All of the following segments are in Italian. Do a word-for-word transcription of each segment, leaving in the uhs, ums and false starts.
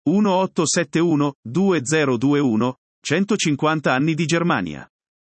uno otto sette uno due zero due uno, centocinquanta anni di Germania.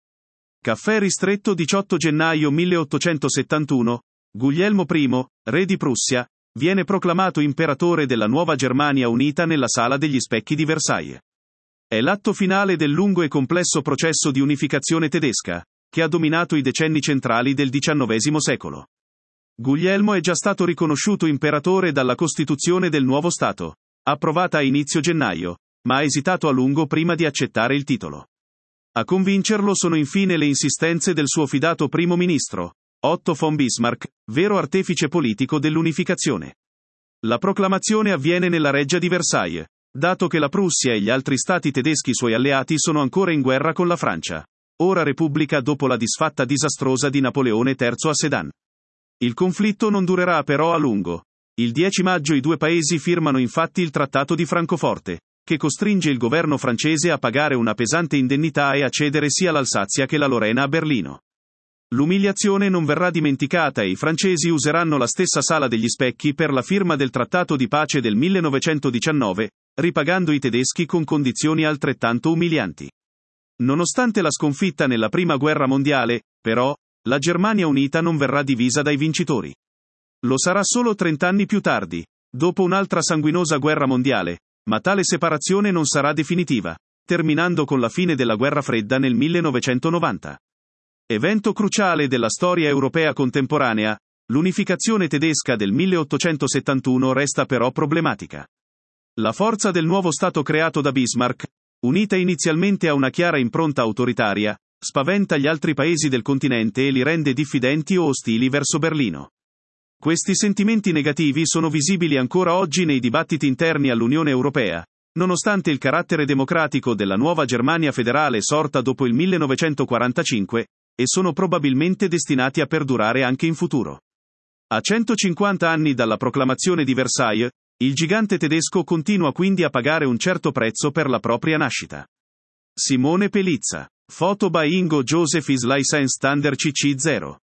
Caffè ristretto diciotto gennaio milleottocentosettantuno, Guglielmo I, re di Prussia, viene proclamato imperatore della nuova Germania unita nella Sala degli Specchi di Versailles. È l'atto finale del lungo e complesso processo di unificazione tedesca, che ha dominato i decenni centrali del diciannovesimo secolo. Guglielmo è già stato riconosciuto imperatore dalla Costituzione del nuovo Stato, approvata a inizio gennaio, ma ha esitato a lungo prima di accettare il titolo. A convincerlo sono infine le insistenze del suo fidato primo ministro, Otto von Bismarck, vero artefice politico dell'unificazione. La proclamazione avviene nella reggia di Versailles, dato che la Prussia e gli altri stati tedeschi suoi alleati sono ancora in guerra con la Francia, ora repubblica dopo la disfatta disastrosa di Napoleone terzo a Sedan. Il conflitto non durerà però a lungo. Il dieci maggio i due paesi firmano infatti il Trattato di Francoforte, che costringe il governo francese a pagare una pesante indennità e a cedere sia l'Alsazia che la Lorena a Berlino. L'umiliazione non verrà dimenticata e i francesi useranno la stessa Sala degli Specchi per la firma del Trattato di pace del millenovecentodiciannove, ripagando i tedeschi con condizioni altrettanto umilianti. Nonostante la sconfitta nella Prima Guerra Mondiale, però, la Germania unita non verrà divisa dai vincitori. Lo sarà solo trent'anni più tardi, dopo un'altra sanguinosa guerra mondiale, ma tale separazione non sarà definitiva, terminando con la fine della Guerra Fredda nel millenovecentonovanta. Evento cruciale della storia europea contemporanea, l'unificazione tedesca del milleottocentosettantuno resta però problematica. La forza del nuovo Stato creato da Bismarck, unita inizialmente a una chiara impronta autoritaria, spaventa gli altri paesi del continente e li rende diffidenti o ostili verso Berlino. Questi sentimenti negativi sono visibili ancora oggi nei dibattiti interni all'Unione Europea, nonostante il carattere democratico della nuova Germania federale sorta dopo il millenovecentoquarantacinque, e sono probabilmente destinati a perdurare anche in futuro. A centocinquanta anni dalla proclamazione di Versailles, il gigante tedesco continua quindi a pagare un certo prezzo per la propria nascita. Simone Pelizza. Foto by Ingo Joseph is License Under C C zero.